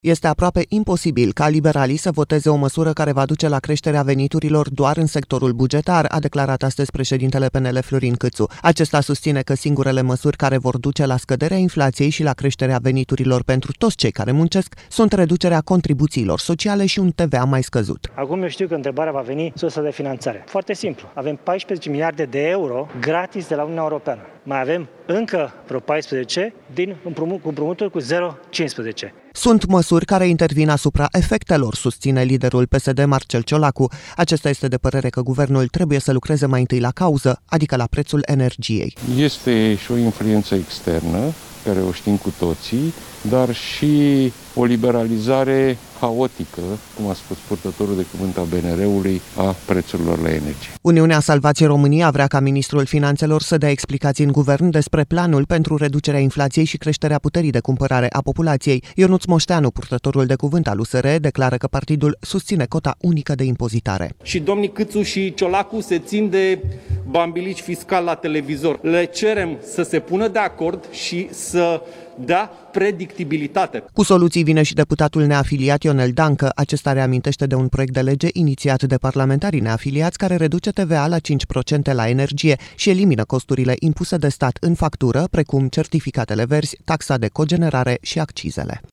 Este aproape imposibil ca liberalii să voteze o măsură care va duce la creșterea veniturilor doar în sectorul bugetar, a declarat astăzi președintele PNL Florin Cîțu. Acesta susține că singurele măsuri care vor duce la scăderea inflației și la creșterea veniturilor pentru toți cei care muncesc sunt reducerea contribuțiilor sociale și un TVA mai scăzut. Acum eu știu că întrebarea va veni sursa de finanțare. Foarte simplu. Avem 14 miliarde de euro gratis de la Uniunea Europeană. Mai avem încă vreo 14 din împrumuturi cu 0,15. Sunt măsuri care intervin asupra efectelor, susține liderul PSD Marcel Ciolacu. Acesta este de părere că guvernul trebuie să lucreze mai întâi la cauză, adică la prețul energiei. Este și o influență externă, care o știm cu toții, dar și o liberalizare haotică, cum a spus purtătorul de cuvânt a BNR-ului, a prețurilor la energie. Uniunea Salvație România vrea ca ministrul finanțelor să dea explicații în guvern despre planul pentru reducerea inflației și creșterea puterii de cumpărare a populației. Ionuț Moșteanu, purtătorul de cuvânt al USR, declară că partidul susține cota unică de impozitare. Și domnii Cîțu și Ciolacu se țin de bambilici fiscal la televizor. Le cerem să se pună de acord și să dea predictibilitate. Cu soluții vine și deputatul neafiliat Ionel Dancă. Acesta reamintește de un proiect de lege inițiat de parlamentarii neafiliați care reduce TVA la 5% la energie și elimină costurile impuse de stat în factură, precum certificatele verzi, taxa de cogenerare și accizele.